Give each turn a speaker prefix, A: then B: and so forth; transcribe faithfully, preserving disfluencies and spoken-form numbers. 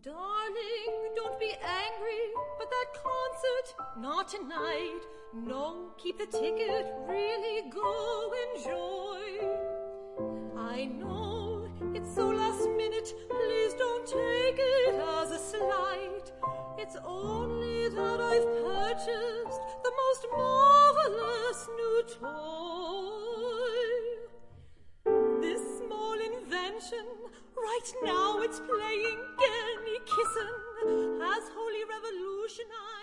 A: Darling, don't be angry, but that concert, not tonight. No, keep the ticket, really go enjoy. I know, it's so last minute, please don't take it as a slight. It's only that I've purchased the most marvelous new toy. This small invention, right now it's playing Genny Kissen, has wholly revolutionized